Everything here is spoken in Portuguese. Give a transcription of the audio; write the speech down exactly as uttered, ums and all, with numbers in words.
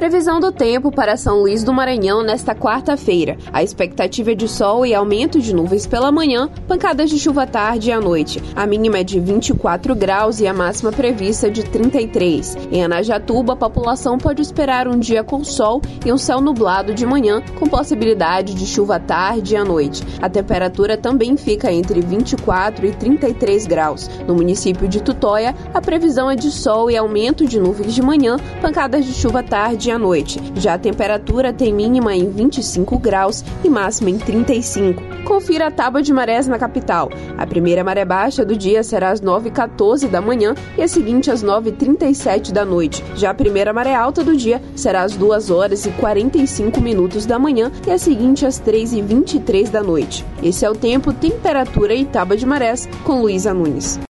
Previsão do tempo para São Luís do Maranhão nesta quarta-feira. A expectativa é de sol e aumento de nuvens pela manhã, pancadas de chuva à tarde e à noite. A mínima é de vinte e quatro graus e a máxima prevista de trinta e três. Em Anajatuba, a população pode esperar um dia com sol e um céu nublado de manhã, com possibilidade de chuva à tarde e à noite. A temperatura também fica entre vinte e quatro e trinta e três graus. No município de Tutóia, a previsão é de sol e aumento de nuvens de manhã, pancadas de chuva à tarde e à noite. Já a temperatura tem mínima em vinte e cinco graus e máxima em trinta e cinco. Confira a tábua de marés na capital. A primeira maré baixa do dia será às nove e quatorze da manhã e a seguinte às nove e trinta e sete da noite. Já a primeira maré alta do dia será às duas horas e quarenta e cinco minutos da manhã e a seguinte às três e vinte e três da noite. Esse é o tempo, temperatura e tábua de marés com Luísa Nunes.